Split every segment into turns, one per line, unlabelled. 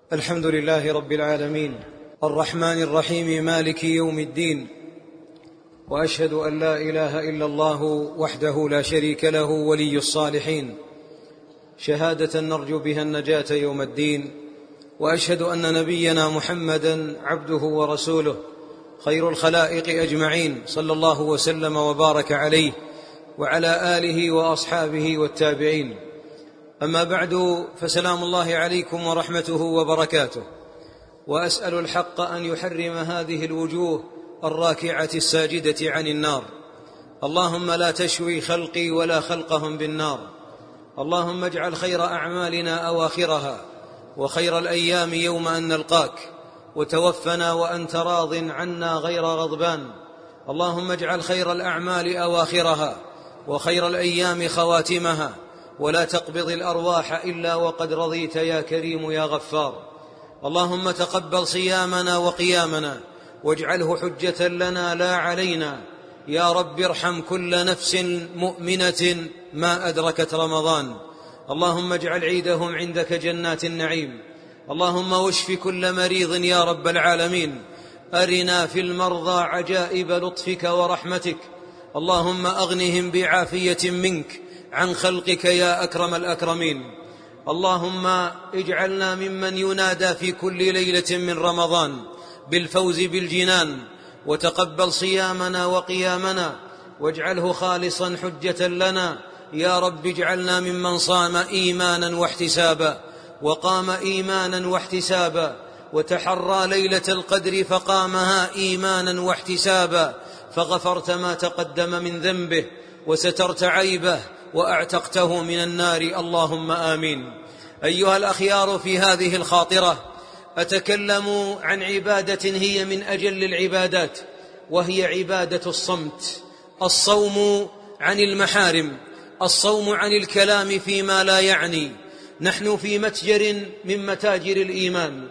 الحمد لله رب العالمين الرحمن الرحيم مالك يوم الدين، وأشهد أن لا إله إلا الله وحده لا شريك له ولي الصالحين، شهادة نرجو بها النجاة يوم الدين. وأشهد أن نبينا محمدا عبده ورسوله خير الخلائق أجمعين، صلى الله وسلم وبارك عليه وعلى آله وأصحابه والتابعين. أما بعد، فسلام الله عليكم ورحمته وبركاته. وأسأل الحق أن يحرم هذه الوجوه الراكعة الساجدة عن النار. اللهم لا تشوي خلقي ولا خلقهم بالنار. اللهم اجعل خير أعمالنا أواخرها، وخير الأيام يوم أن نلقاك، وتوفنا وأنت راض عنا غير غضبان. اللهم اجعل خير الأعمال أواخرها، وخير الأيام خواتمها، ولا تقبض الأرواح إلا وقد رضيت يا كريم يا غفار. اللهم تقبل صيامنا وقيامنا، واجعله حجة لنا لا علينا. يا رب ارحم كل نفس مؤمنة ما أدركت رمضان. اللهم اجعل عيدهم عندك جنات النعيم. اللهم واشف كل مريض يا رب العالمين. أرنا في المرضى عجائب لطفك ورحمتك. اللهم أغنهم بعافية منك عن خلقك يا أكرم الأكرمين. اللهم اجعلنا ممن ينادى في كل ليلة من رمضان بالفوز بالجنان، وتقبل صيامنا وقيامنا، واجعله خالصا حجة لنا. يا رب اجعلنا ممن صام إيمانا واحتسابا، وقام إيمانا واحتسابا، وتحرى ليلة القدر فقامها إيمانا واحتسابا، فغفرت ما تقدم من ذنبه، وسترت عيبه، وأعتقته من النار. اللهم آمين. أيها الأخيار، في هذه الخاطرة أتكلم عن عبادة هي من أجل العبادات، وهي عبادة الصمت. الصوم عن المحارم، الصوم عن الكلام فيما لا يعني. نحن في متجر من متاجر الإيمان،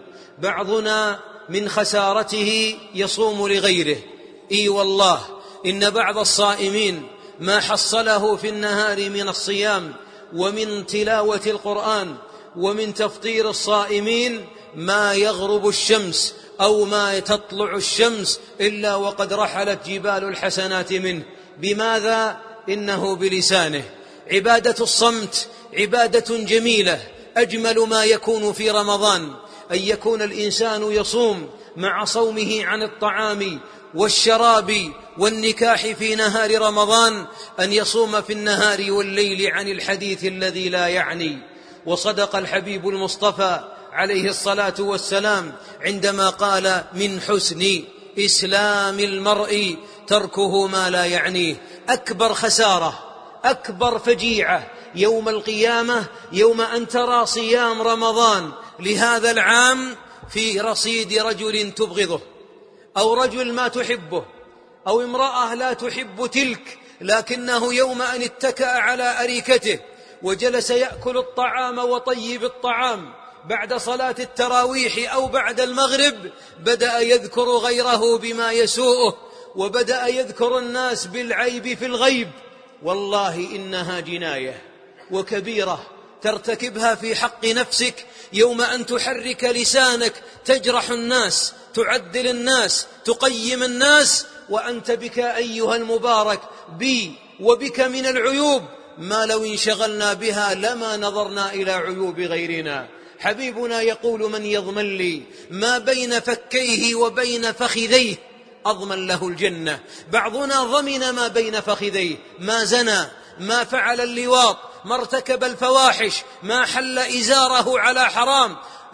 بعضنا من خسارته يصوم لغيره. إي والله، إن بعض الصائمين ما حصله في النهار من الصيام ومن تلاوة القرآن ومن تفطير الصائمين ما يغرب الشمس أو ما تطلع الشمس إلا وقد رحلت جبال الحسنات منه. بماذا؟ إنه بلسانه. عبادة الصمت عبادة جميلة، أجمل ما يكون في رمضان أن يكون الإنسان يصوم مع صومه عن الطعام والشراب والنكاح في نهار رمضان، أن يصوم في النهار والليل عن الحديث الذي لا يعني. وصدق الحبيب المصطفى عليه الصلاة والسلام عندما قال: من حسن إسلام المرء تركه ما لا يعنيه. أكبر خسارة، أكبر فجيعة يوم القيامة يوم أن ترى صيام رمضان لهذا العام في رصيد رجل تبغضه، أو رجل ما تحبه، أو امرأة لا تحب تلك، لكنه يوم أن اتكأ على أريكته وجلس يأكل الطعام وطيب الطعام بعد صلاة التراويح أو بعد المغرب، بدأ يذكر غيره بما يسوءه، وبدأ يذكر الناس بالعيب في الغيب. والله إنها جناية وكبيرة ترتكبها في حق نفسك يوم أن تحرك لسانك تجرح الناس، تعدل الناس، تقيم الناس، وأنت بك أيها المبارك بي وبك من العيوب ما لو انشغلنا بها لما نظرنا إلى عيوب غيرنا. حبيبنا يقول: من يضمن لي ما بين فكيه وبين فخذيه أضمن له الجنة. بعضنا ضمن ما بين فخذيه، ما زنى، ما فعل اللواط، ما ارتكب الفواحش، ما حل إزاره على حرام،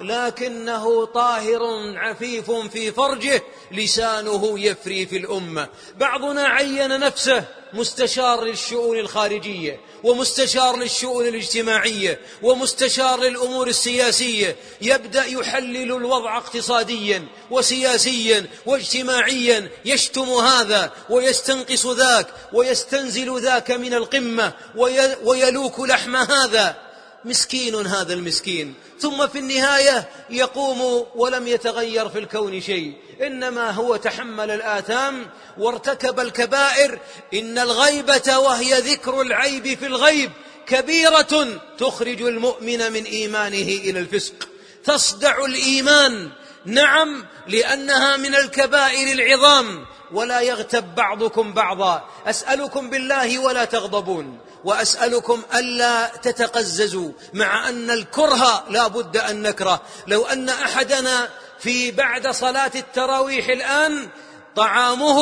لكنه طاهر عفيف في فرجه، لسانه يفري في الأمة. بعضنا عين نفسه مستشار للشؤون الخارجية، ومستشار للشؤون الاجتماعية، ومستشار للأمور السياسية، يبدأ يحلل الوضع اقتصاديا وسياسيا واجتماعيا، يشتم هذا ويستنقص ذاك ويستنزل ذاك من القمة ويلوك لحم هذا. مسكين هذا المسكين، ثم في النهاية يقوم ولم يتغير في الكون شيء، إنما هو تحمل الآثام وارتكب الكبائر. إن الغيبة وهي ذكر العيب في الغيب كبيرة تخرج المؤمن من إيمانه إلى الفسق. تصدع الإيمان، نعم، لأنها من الكبائر العظام. ولا يغتب بعضكم بعضا، أسألكم بالله ولا تغضبون، وأسألكم ألا تتقززوا، مع أن الكره لا بد أن نكره. لو أن أحدنا في بعد صلاة التراويح الآن طعامه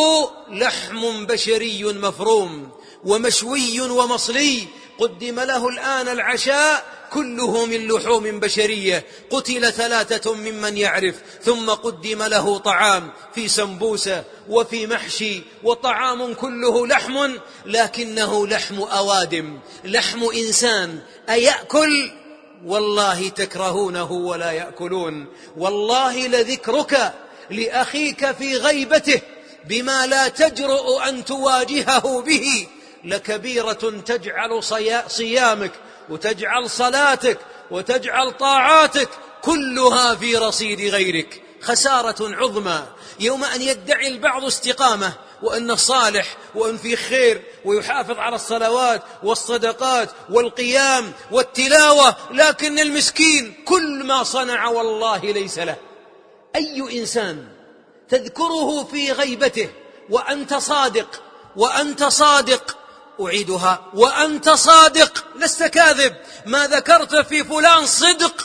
لحم بشري مفروم ومشوي ومصلي، قدم له الآن العشاء كله من لحوم بشرية، قتل 3 ممن يعرف، ثم قدم له طعام في سمبوسة وفي محشي، وطعام كله لحم، لكنه لحم أوادم، لحم إنسان أيأكل؟ والله تكرهونه ولا يأكلون. والله لذكرك لأخيك في غيبته بما لا تجرؤ أن تواجهه به لكبيرة تجعل صيامك وتجعل صلاتك وتجعل طاعاتك كلها في رصيد غيرك. خسارة عظمى يوم أن يدعي البعض استقامة وأنه صالح وأن فيه خير ويحافظ على الصلوات والصدقات والقيام والتلاوة، لكن المسكين كل ما صنع والله ليس له. أي إنسان تذكره في غيبته وأنت صادق، وأنت صادق، أعيدها، وأنت صادق لست كاذب، ما ذكرت في فلان صدق،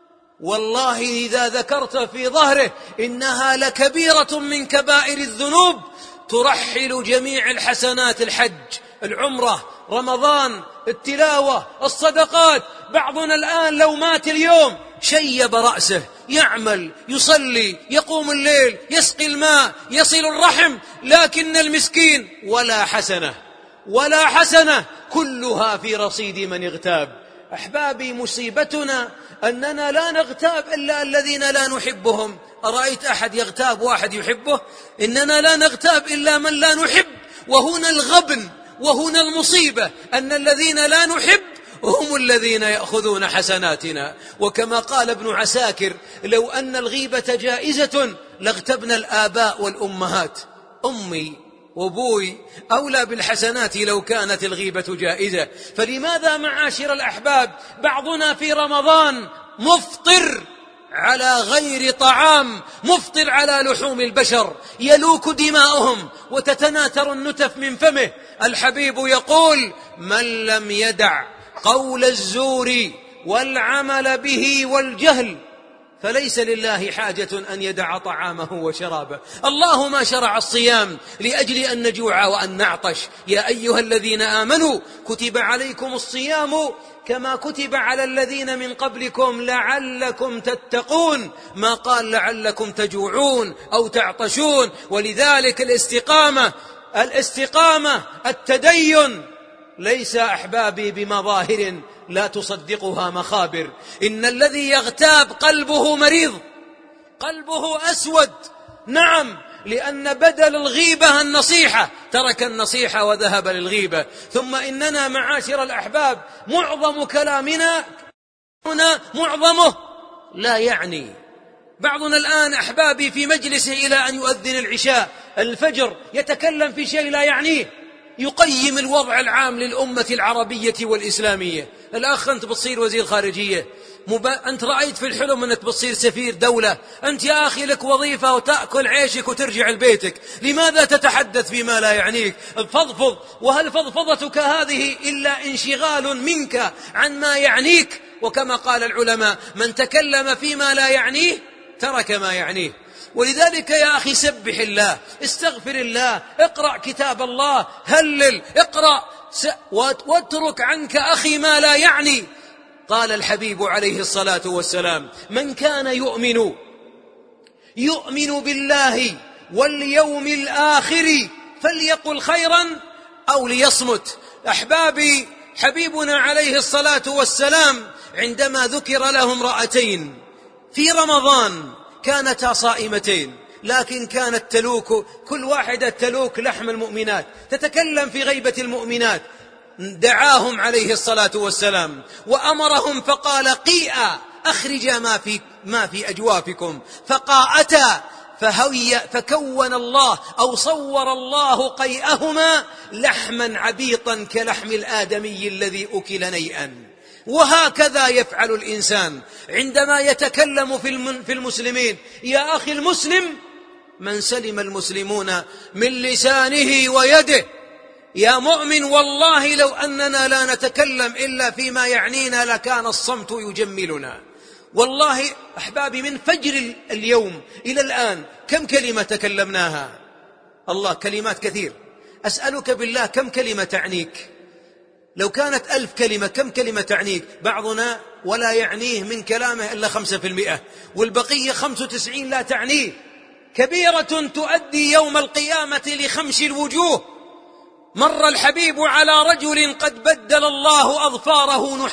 والله إذا ذكرت في ظهره إنها لكبيرة من كبائر الذنوب ترحل جميع الحسنات، الحج، العمرة، رمضان، التلاوة، الصدقات. بعضنا الآن لو مات اليوم شيب رأسه، يعمل، يصلي، يقوم الليل، يسقي الماء، يصل الرحم، لكن المسكين ولا حسنة، ولا حسنة، كلها في رصيد من اغتاب. أحبابي، مصيبتنا أننا لا نغتاب إلا الذين لا نحبهم. أرأيت أحد يغتاب واحد يحبه؟ إننا لا نغتاب إلا من لا نحب. وهنا الغبن، وهنا المصيبة، أن الذين لا نحب هم الذين يأخذون حسناتنا. وكما قال ابن عساكر: لو أن الغيبة جائزة لاغتبنا الآباء والأمهات. أمي وابوي أولى بالحسنات لو كانت الغيبة جائزة. فلماذا معاشر الأحباب بعضنا في رمضان مفطر على غير طعام، مفطر على لحوم البشر، يلوك دماؤهم وتتناثر النتف من فمه؟ الحبيب يقول: من لم يدع قول الزور والعمل به والجهل فليس لله حاجة أن يدع طعامه وشرابه. الله ما شرع الصيام لأجل أن نجوع وأن نعطش. يا أيها الذين آمنوا كتب عليكم الصيام كما كتب على الذين من قبلكم لعلكم تتقون، ما قال لعلكم تجوعون أو تعطشون. ولذلك الاستقامة التدين ليس أحبابي بمظاهر لا تصدقها مخابر. إن الذي يغتاب قلبه مريض، قلبه أسود، نعم، لأن بدل الغيبة النصيحة، ترك النصيحة وذهب للغيبة. ثم إننا معاشر الأحباب معظم كلامنا هنا معظمه لا يعني. بعضنا الآن أحبابي في مجلسه إلى أن يؤذن العشاء الفجر يتكلم في شيء لا يعنيه، يقيم الوضع العام للأمة العربية والإسلامية. الأخ أنت بتصير وزير خارجية، أنت رأيت في الحلم أنك بتصير سفير دولة، أنت يا أخي لك وظيفة وتأكل عيشك وترجع لبيتك، لماذا تتحدث فيما لا يعنيك؟ فضفض. وهل فضفضتك هذه إلا انشغال منك عن ما يعنيك؟ وكما قال العلماء: من تكلم فيما لا يعنيه ترك ما يعنيه. ولذلك يا أخي سبح الله، استغفر الله، اقرأ كتاب الله، هلل، اقرأ، واترك عنك أخي ما لا يعني. قال الحبيب عليه الصلاة والسلام: من كان يؤمن بالله واليوم الآخر فليقل خيرا أو ليصمت. أحبابي، حبيبنا عليه الصلاة والسلام عندما ذكر له امرأتين في رمضان كانتا صائمتين، لكن كانت تلوك، كل واحدة تلوك لحم المؤمنات، تتكلم في غيبة المؤمنات. دعاهم عليه الصلاة والسلام وأمرهم فقال: قيئا، أخرجا ما في أجوافكم. فقاءتا فكون الله أو صور الله قيئهما لحما عبيطا كلحم الآدمي الذي أكل نيئا. وهكذا يفعل الإنسان عندما يتكلم في المسلمين. يا أخي المسلم من سلم المسلمون من لسانه ويده. يا مؤمن والله لو أننا لا نتكلم إلا فيما يعنينا لكان الصمت يجملنا. والله أحبابي من فجر اليوم إلى الآن كم كلمة تكلمناها؟ الله كلمات كثير. أسألك بالله كم كلمة تعنيك؟ لو كانت 1000 كلمة كم كلمة تعنيك؟ بعضنا ولا يعنيه من كلامه إلا 5%، والبقية 95 لا تعنيه. كبيرة تؤدي يوم القيامة لخمش الوجوه. مر الحبيب على رجل قد بدل الله أظفاره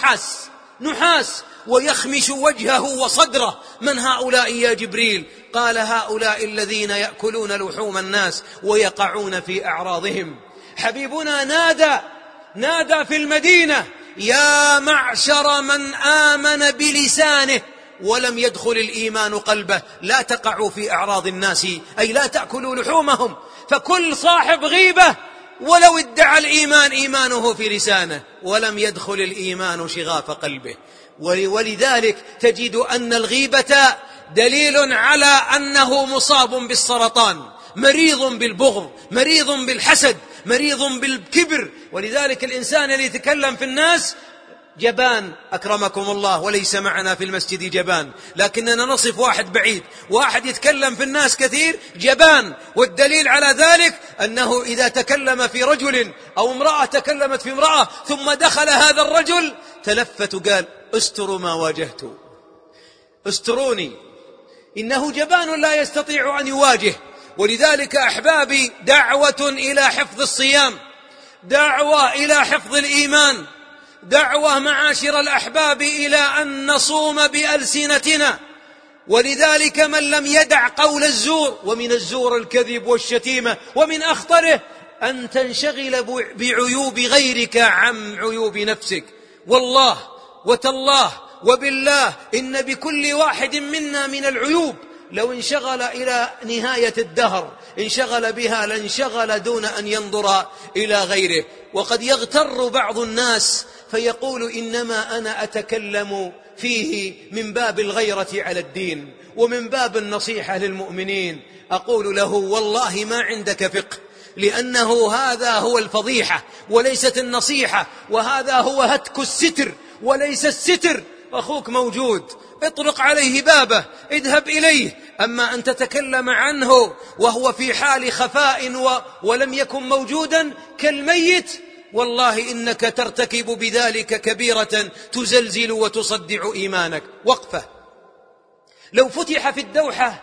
نحاس ويخمش وجهه وصدره. من هؤلاء يا جبريل؟ قال هؤلاء الذين يأكلون لحوم الناس ويقعون في أعراضهم. حبيبنا نادى في المدينة: يا معشر من آمن بلسانه ولم يدخل الإيمان قلبه لا تقعوا في أعراض الناس، أي لا تأكلوا لحومهم. فكل صاحب غيبة ولو ادعى الإيمان إيمانه في لسانه ولم يدخل الإيمان شغاف قلبه. ولذلك تجد أن الغيبة دليل على أنه مصاب بالسرطان، مريض بالبغض، مريض بالحسد، مريض بالكبر. ولذلك الإنسان اللي يتكلم في الناس جبان أكرمكم الله، وليس معنا في المسجد جبان، لكننا نصف واحد بعيد. واحد يتكلم في الناس كثير جبان، والدليل على ذلك أنه إذا تكلم في رجل أو امرأة تكلمت في امرأة ثم دخل هذا الرجل تلفت وقال: استروا ما واجهت، استروني. إنه جبان لا يستطيع أن يواجه. ولذلك أحبابي دعوة إلى حفظ الصيام، دعوة إلى حفظ الإيمان، دعوة معاشر الأحباب إلى أن نصوم بألسنتنا. ولذلك من لم يدع قول الزور، ومن الزور الكذب والشتيمة، ومن أخطره أن تنشغل بعيوب غيرك عن عيوب نفسك. والله وتالله وبالله إن بكل واحد منا من العيوب لو انشغل إلى نهاية الدهر انشغل بها لانشغل دون أن ينظر إلى غيره. وقد يغتر بعض الناس فيقول: إنما أنا أتكلم فيه من باب الغيرة على الدين ومن باب النصيحة للمؤمنين. أقول له: والله ما عندك فقه، لأنه هذا هو الفضيحة وليست النصيحة، وهذا هو هتك الستر وليس الستر. أخوك موجود، اطرق عليه بابه، اذهب إليه. أما أن تتكلم عنه وهو في حال خفاء ولم يكن موجودا كالميت، والله إنك ترتكب بذلك كبيرة تزلزل وتصدع إيمانك. وقفة: لو فتح في الدوحة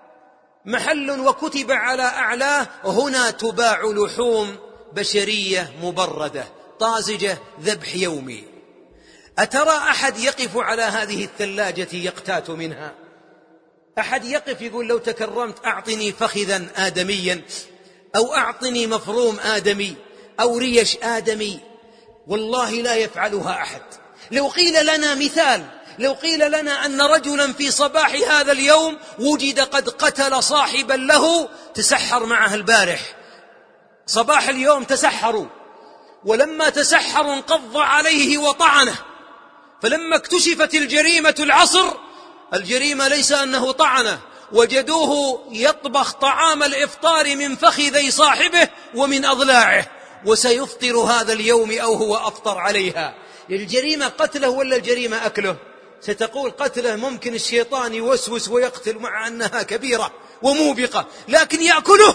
محل وكتب على أعلاه: هنا تباع لحوم بشرية مبردة طازجة ذبح يومي، أترى أحد يقف على هذه الثلاجة يقتات منها؟ أحد يقف يقول: لو تكرمت أعطني فخذا آدميا، أو أعطني مفروم آدمي، أو ريش آدمي؟ والله لا يفعلها أحد. لو قيل لنا مثال، لو قيل لنا أن رجلا في صباح هذا اليوم وجد قد قتل صاحبا له تسحر معه البارح، صباح اليوم تسحروا، ولما تسحروا انقض عليه وطعنه، فلما اكتشفت الجريمة العصر، الجريمة ليس أنه طعنه، وجدوه يطبخ طعام الإفطار من فخذي صاحبه ومن أضلاعه، وسيفطر هذا اليوم أو هو أفطر عليها. الجريمة قتله ولا الجريمة أكله؟ ستقول قتله، ممكن الشيطان يوسوس ويقتل مع أنها كبيرة وموبقة، لكن يأكله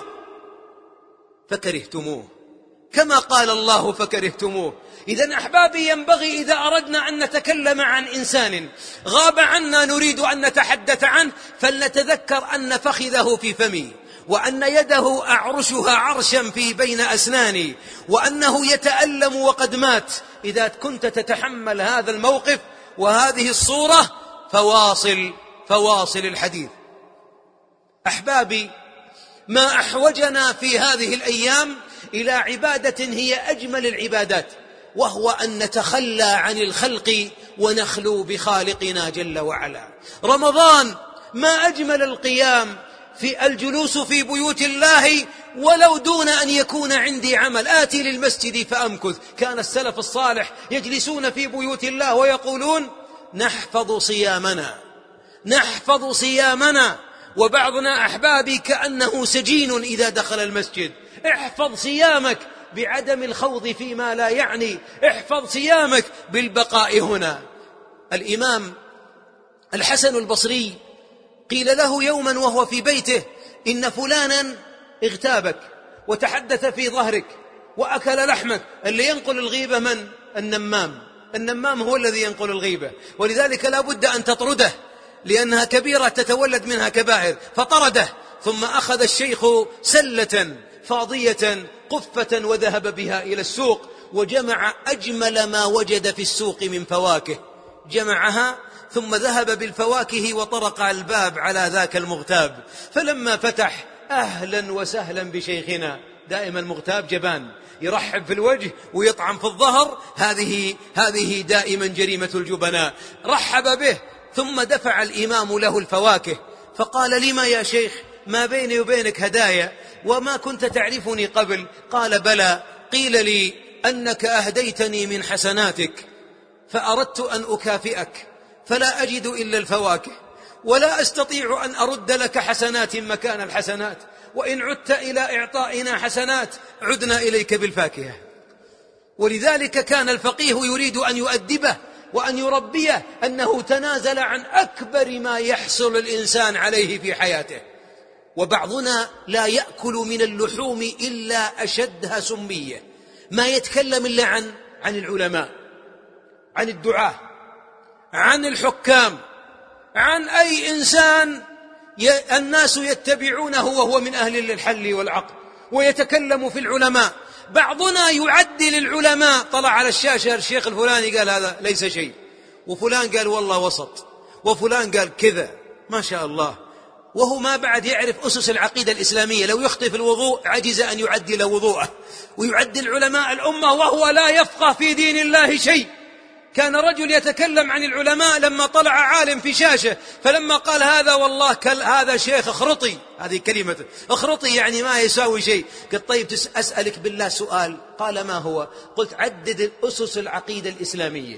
فكرهتموه، كما قال الله فكرهتموه. إذن أحبابي ينبغي إذا أردنا أن نتكلم عن إنسان غاب عنا نريد أن نتحدث عنه فلنتذكر أن فخذه في فمي، وأن يده أعرشها عرشا في بين أسناني، وأنه يتألم وقد مات. إذا كنت تتحمل هذا الموقف وهذه الصورة فواصل الحديث. أحبابي، ما أحوجنا في هذه الأيام إلى عبادة هي أجمل العبادات، وهو أن نتخلى عن الخلق ونخلو بخالقنا جل وعلا. رمضان ما أجمل القيام في الجلوس في بيوت الله ولو دون أن يكون عندي عمل، آتي للمسجد فأمكث. كان السلف الصالح يجلسون في بيوت الله ويقولون نحفظ صيامنا. وبعضنا أحبابي كأنه سجين إذا دخل المسجد. احفظ صيامك بعدم الخوض فيما لا يعني، احفظ صيامك بالبقاء هنا. الإمام الحسن البصري قيل له يوما وهو في بيته: إن فلانا اغتابك وتحدث في ظهرك وأكل لحمك. اللي ينقل الغيبة من؟ النمام هو الذي ينقل الغيبة، ولذلك لا بد أن تطرده لأنها كبيرة تتولد منها كبائر. فطرده، ثم أخذ الشيخ سلة فاضية قفة وذهب بها إلى السوق، وجمع أجمل ما وجد في السوق من فواكه، جمعها ثم ذهب بالفواكه وطرق الباب على ذاك المغتاب. فلما فتح: أهلا وسهلا بشيخنا. دائما المغتاب جبان، يرحب في الوجه ويطعم في الظهر، هذه دائما جريمة الجبناء. رحب به، ثم دفع الإمام له الفواكه فقال: لما يا شيخ؟ ما بيني وبينك هدايا وما كنت تعرفني قبل. قال: بلى، قيل لي أنك أهديتني من حسناتك فأردت أن أكافئك، فلا أجد إلا الفواكه، ولا أستطيع أن أرد لك حسنات مكان الحسنات، وإن عدت إلى إعطائنا حسنات عدنا إليك بالفاكهة. ولذلك كان الفقيه يريد أن يؤدبه وأن يربيه، أنه تنازل عن أكبر ما يحصل الإنسان عليه في حياته. وبعضنا لا يأكل من اللحوم إلا أشدها سمية، ما يتكلم إلا عن العلماء، عن الدعاة، عن الحكام، عن أي إنسان الناس يتبعونه وهو من أهل الحل والعقل، ويتكلم في العلماء. بعضنا يعدل العلماء، طلع على الشاشة الشيخ الفلاني قال هذا ليس شيء، وفلان قال والله وسط، وفلان قال كذا، ما شاء الله، وهو ما بعد يعرف أسس العقيدة الإسلامية. لو يخطئ في الوضوء عجز أن يعدل وضوءه، ويعدل علماء الأمة وهو لا يفقه في دين الله شيء. كان رجل يتكلم عن العلماء لما طلع عالم في شاشة، فلما قال هذا والله هذا شيخ اخرطي، هذه كلمة اخرطي يعني ما يساوي شيء. قلت: طيب أسألك بالله سؤال. قال: ما هو؟ قلت: عدد أسس العقيدة الإسلامية،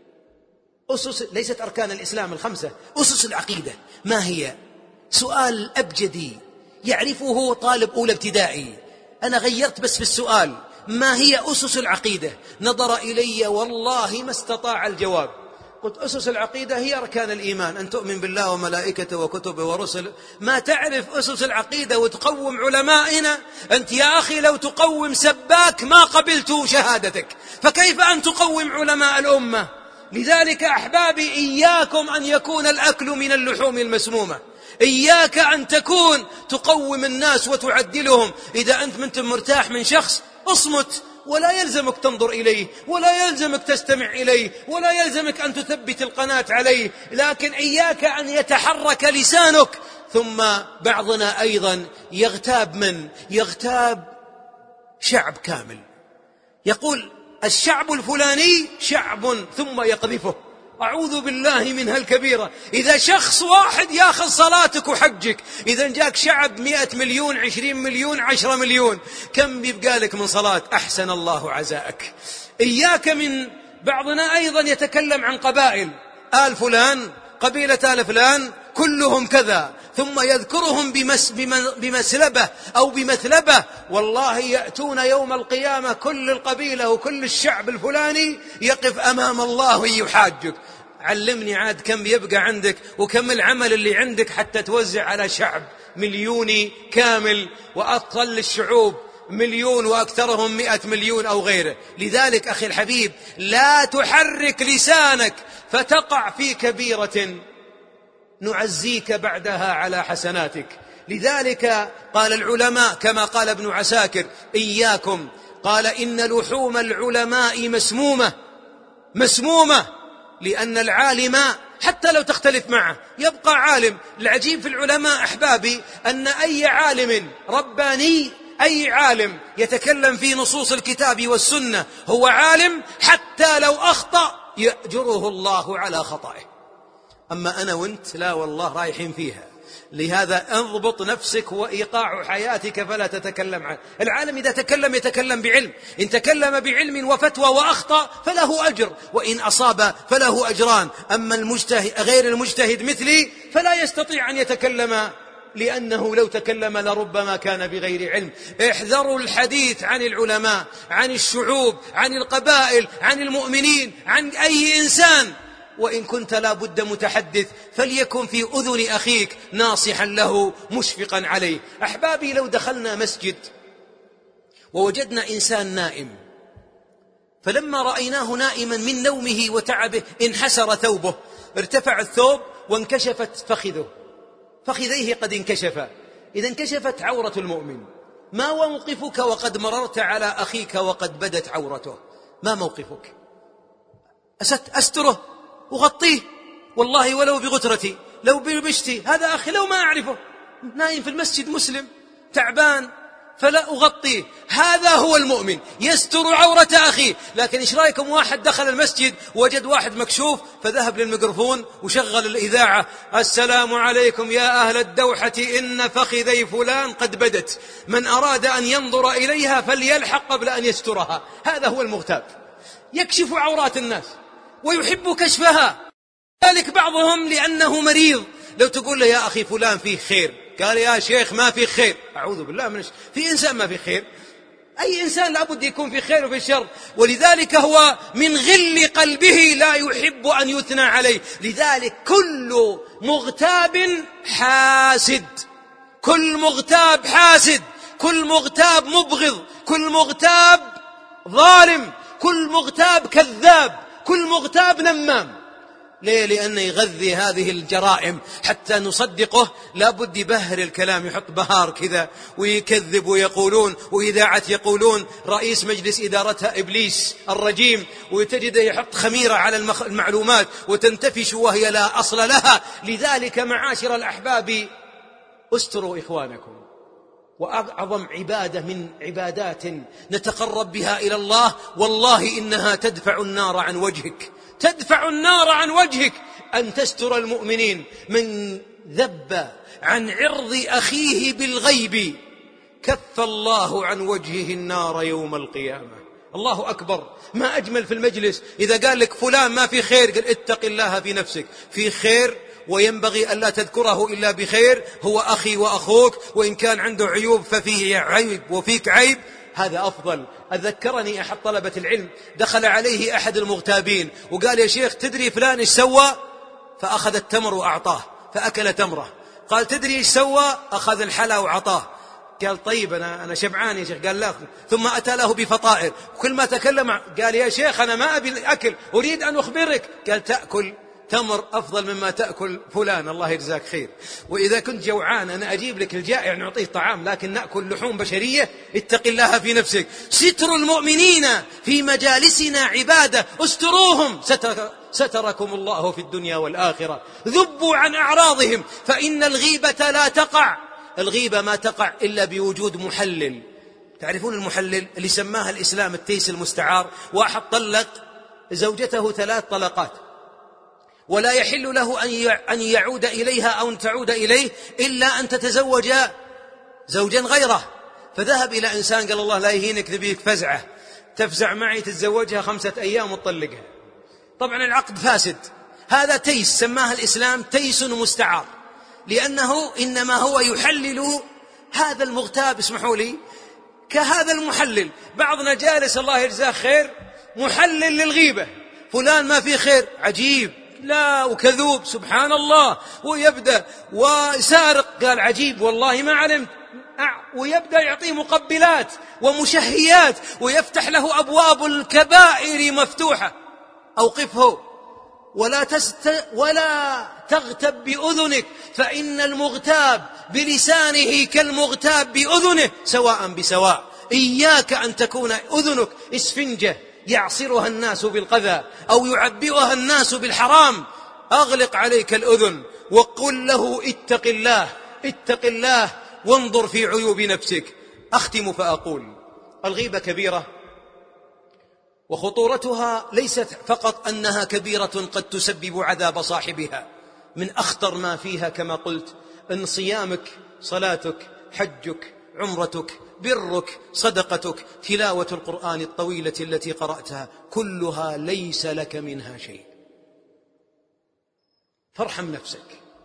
أسس ليست أركان الإسلام الخمسة، أسس العقيدة ما هي؟ سؤال أبجدي يعرفه طالب أولى ابتدائي. أنا غيرت بس في السؤال: ما هي أسس العقيدة؟ نظر إلي والله ما استطاع الجواب. قلت: أسس العقيدة هي أركان الإيمان، أن تؤمن بالله وملائكته وكتبه ورسله. ما تعرف أسس العقيدة وتقوم علمائنا؟ أنت يا أخي لو تقوم سباك ما قبلت شهادتك، فكيف أن تقوم علماء الأمة؟ لذلك أحبابي، إياكم أن يكون الأكل من اللحوم المسمومة، إياك أن تكون تقوم الناس وتعدلهم. إذا أنت مرتاح من شخص اصمت، ولا يلزمك تنظر إليه، ولا يلزمك تستمع إليه، ولا يلزمك أن تثبت القناة عليه، لكن إياك أن يتحرك لسانك. ثم بعضنا أيضا يغتاب شعب كامل، يقول الشعب الفلاني شعب، ثم يقذفه. أعوذ بالله من هالكبيرة. إذا شخص واحد يأخذ صلاتك وحجك، إذا جاك شعب 100 مليون 20 مليون 10 مليون، كم يبقى لك من صلاة؟ أحسن الله عزاءك. إياك من بعضنا أيضا يتكلم عن قبائل، آل فلان، قبيلة آل فلان كلهم كذا، ثم يذكرهم بمسلبة أو بمثلبة. والله يأتون يوم القيامة كل القبيلة وكل الشعب الفلاني يقف أمام الله يحاجك. علمني عاد كم يبقى عندك وكم العمل اللي عندك حتى توزع على شعب مليوني كامل، وأقل الشعوب مليون وأكثرهم 100 مليون أو غيره. لذلك أخي الحبيب، لا تحرك لسانك فتقع في كبيرة نعزيك بعدها على حسناتك. لذلك قال العلماء كما قال ابن عساكر: إياكم، قال إن لحوم العلماء مسمومة، لأن العالم حتى لو تختلف معه يبقى عالم. العجيب في العلماء أحبابي أن أي عالم رباني، أي عالم يتكلم في نصوص الكتاب والسنة هو عالم، حتى لو أخطأ يأجره الله على خطأه. أما أنا وأنت لا والله رايحين فيها، لهذا انضبط نفسك وإيقاع حياتك فلا تتكلم عنه. العالم إذا تكلم يتكلم بعلم، إن تكلم بعلم وفتوى وأخطأ فله أجر، وإن أصاب فله أجران. أما المجتهد غير المجتهد مثلي فلا يستطيع أن يتكلم، لأنه لو تكلم لربما كان بغير علم. احذروا الحديث عن العلماء، عن الشعوب، عن القبائل، عن المؤمنين، عن أي إنسان. وإن كنت لا بد متحدث فليكن في أذن أخيك ناصحا له مشفقا عليه. أحبابي، لو دخلنا مسجد ووجدنا إنسان نائم، فلما رأيناه نائما من نومه وتعبه انحسر ثوبه، ارتفع الثوب وانكشفت فخذيه قد انكشفا. إذا انكشفت عورة المؤمن، ما موقفك وقد مررت على أخيك وقد بدت عورته؟ ما موقفك؟ أستره أغطيه، والله ولو بغترتي، لو بمشتي، هذا أخي لو ما أعرفه نايم في المسجد مسلم تعبان فلا أغطيه. هذا هو المؤمن، يستر عورة أخيه. لكن إيش رأيكم واحد دخل المسجد وجد واحد مكشوف فذهب للميكروفون وشغل الإذاعة: السلام عليكم يا أهل الدوحة، إن فخذي فلان قد بدت، من أراد أن ينظر إليها فليلحق قبل أن يسترها. هذا هو المغتاب، يكشف عورات الناس ويحب كشفها. ذلك بعضهم لأنه مريض، لو تقول له يا أخي فلان فيه خير، قال يا شيخ ما فيه خير. أعوذ بالله من الشر، في إنسان ما فيه خير؟ أي إنسان لابد يكون في خير وفي شر. ولذلك هو من غل قلبه لا يحب أن يثنى عليه. لذلك كل مغتاب حاسد، كل مغتاب حاسد، كل مغتاب مبغض، كل مغتاب ظالم، كل مغتاب كذاب، كل مغتاب نمام. ليه؟ لأنه يغذي هذه الجرائم. حتى نصدقه لابد يبهر الكلام، يحط بهار كذا ويكذب. ويقولون وإذاعة يقولون رئيس مجلس إدارتها إبليس الرجيم، وتجده يحط خميرة على المعلومات وتنتفش وهي لا أصل لها. لذلك معاشر الأحباب، استروا إخوانكم. وأعظم عبادة من عبادات نتقرب بها إلى الله، والله إنها تدفع النار عن وجهك، تدفع النار عن وجهك، أن تستر المؤمنين. من ذب عن عرض أخيه بالغيب كف الله عن وجهه النار يوم القيامة. الله أكبر، ما أجمل في المجلس إذا قال لك فلان ما في خير، قال اتق الله في نفسك، في خير وينبغي ألا تذكره إلا بخير، هو أخي وأخوك، وإن كان عنده عيوب ففيه عيب وفيك عيب، هذا أفضل. أذكرني أحد طلبة العلم دخل عليه أحد المغتابين وقال يا شيخ تدري فلان إيش سوى؟ فأخذ التمر وأعطاه فأكل تمره. قال تدري إيش سوى؟ أخذ الحلا وأعطاه. قال طيب أنا شبعان يا شيخ. قال لا. ثم أتى له بفطائر، كل ما تكلم قال يا شيخ أنا ما أبي الأكل، أريد أن أخبرك. قال تأكل تمر أفضل مما تأكل فلان، الله يجزاك خير. وإذا كنت جوعان أنا أجيب لك الجائع نعطيه طعام، لكن نأكل لحوم بشرية؟ اتق الله في نفسك. ستر المؤمنين في مجالسنا عبادة، استروهم ستركم الله في الدنيا والآخرة. ذبوا عن أعراضهم، فإن الغيبة لا تقع، الغيبة ما تقع إلا بوجود محلل. تعرفون المحلل اللي سماها الإسلام التيس المستعار؟ واحد طلق زوجته 3 طلقات ولا يحل له أن يعود إليها أو أن تعود إليه إلا أن تتزوج زوجا غيره. فذهب إلى إنسان قال الله لا يهينك ذبيك فزعة، تفزع معي تتزوجها 5 أيام وتطلقها. طبعا العقد فاسد. هذا تيس سماها الإسلام تيس مستعار، لأنه إنما هو يحلل هذا المغتاب. اسمحوا لي، كهذا المحلل بعضنا جالس الله يجزاه خير محلل للغيبة، فلان ما في خير، عجيب، لا وكذوب سبحان الله، ويبدأ وسارق، قال عجيب والله ما علمت، ويبدأ يعطيه مقبلات ومشهيات ويفتح له أبواب الكبائر مفتوحة. أوقفه ولا تغتب بأذنك، فإن المغتاب بلسانه كالمغتاب بأذنه سواء بسواء. إياك أن تكون أذنك إسفنجة يعصرها الناس بالقذى أو يعبئها الناس بالحرام. أغلق عليك الأذن وقل له اتق الله، اتق الله وانظر في عيوب نفسك. أختم فأقول الغيبة كبيرة، وخطورتها ليست فقط أنها كبيرة قد تسبب عذاب صاحبها، من أخطر ما فيها كما قلت أن صيامك، صلاتك، حجك، عمرتك، برك، صدقتك، تلاوة القرآن الطويلة التي قرأتها، كلها ليس لك منها شيء. فارحم نفسك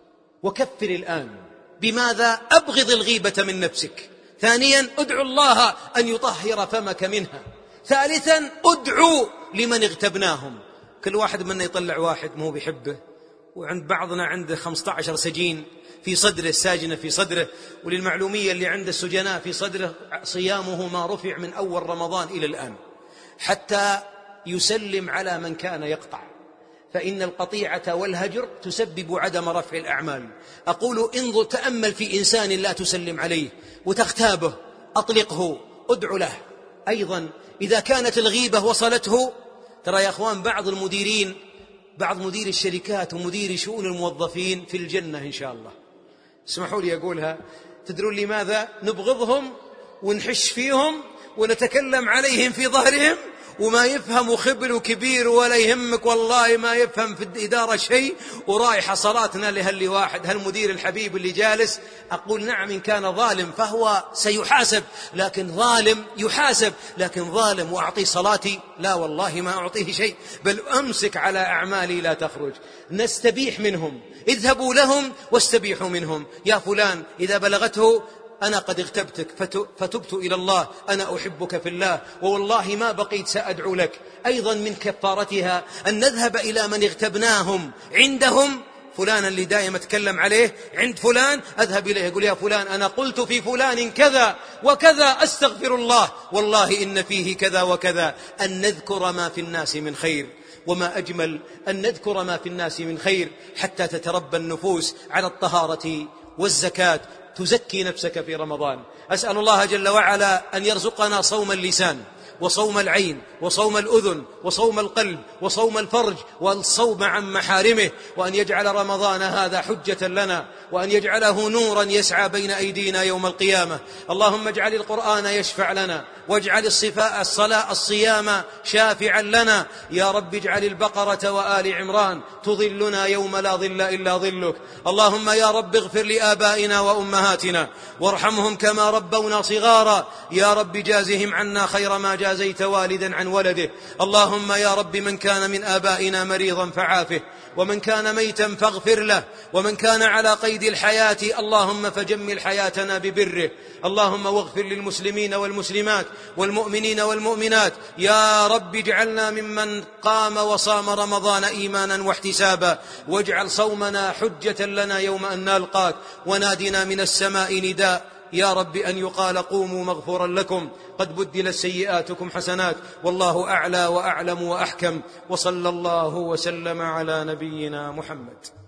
وكفر الآن. بماذا؟ أبغض الغيبة من نفسك. ثانيا، ادعو الله أن يطهر فمك منها. ثالثا، ادعو لمن اغتبناهم. كل واحد منا يطلع واحد مو بيحبه، وعند بعضنا عنده 15 سجين في صدره، ساجنة في صدره. وللمعلومية اللي عنده السجناء في صدره صيامه ما رفع من أول رمضان إلى الآن، حتى يسلم على من كان يقطع، فإن القطيعة والهجر تسبب عدم رفع الأعمال. أقول انظر، تأمل في إنسان لا تسلم عليه وتغتابه، أطلقه، ادعو له. أيضا إذا كانت الغيبة وصلته، ترى يا أخوان بعض المديرين، بعض مدير الشركات ومدير شؤون الموظفين في الجنة إن شاء الله. اسمحوا لي أقولها، تدرون لماذا؟ نبغضهم ونحش فيهم ونتكلم عليهم في ظهرهم، وما يفهم خبل وكبير ولا يهمك، والله ما يفهم في الإدارة شيء، ورايحة صلاتنا لهاللي واحد، هالمدير الحبيب اللي جالس. أقول نعم، إن كان ظالم فهو سيحاسب، لكن ظالم يحاسب، لكن ظالم وأعطيه صلاتي؟ لا والله ما أعطيه شيء، بل أمسك على أعمالي لا تخرج. نستبيح منهم، اذهبوا لهم واستبيحوا منهم. يا فلان إذا بلغته أنا قد اغتبتك فتبت إلى الله، أنا أحبك في الله والله ما بقيت سأدعو لك. أيضا من كفارتها أن نذهب إلى من اغتبناهم عندهم. فلان اللي دائما أتكلم عليه عند فلان، أذهب إليه أقول يا فلان أنا قلت في فلان كذا وكذا، أستغفر الله، والله إن فيه كذا وكذا. أن نذكر ما في الناس من خير، وما أجمل أن نذكر ما في الناس من خير حتى تتربى النفوس على الطهارة والزكاة، تزكي نفسك في رمضان. أسأل الله جل وعلا أن يرزقنا صوم اللسان وصوم العين وصوم الأذن وصوم القلب وصوم الفرج والصوم عن محارمه، وأن يجعل رمضان هذا حجة لنا، وأن يجعله نورا يسعى بين أيدينا يوم القيامة. اللهم اجعل القرآن يشفع لنا، واجعل الصيام شافعا لنا. يا رب اجعل البقرة وآل عمران تظلنا يوم لا ظل إلا ظلك. اللهم يا رب اغفر لآبائنا وأمهاتنا وارحمهم كما ربونا صغارا. يا رب جازهم عنا خير ما جازيت والدا عن ولده. اللهم يا رب من كان من آبائنا مريضا فعافه، ومن كان ميتا فاغفر له، ومن كان على قيد الحياة اللهم فجمل حياتنا ببره. اللهم واغفر للمسلمين والمسلمات والمؤمنين والمؤمنات. يا رب اجعلنا ممن قام وصام رمضان إيمانا واحتسابا، واجعل صومنا حجة لنا يوم أن نلقاك، ونادنا من السماء نداء يا رب أن يقال قوموا مغفورا لكم قد بدلت سيئاتكم حسنات، والله أعلى وأعلم وأحكم. وصلى الله وسلم على نبينا محمد.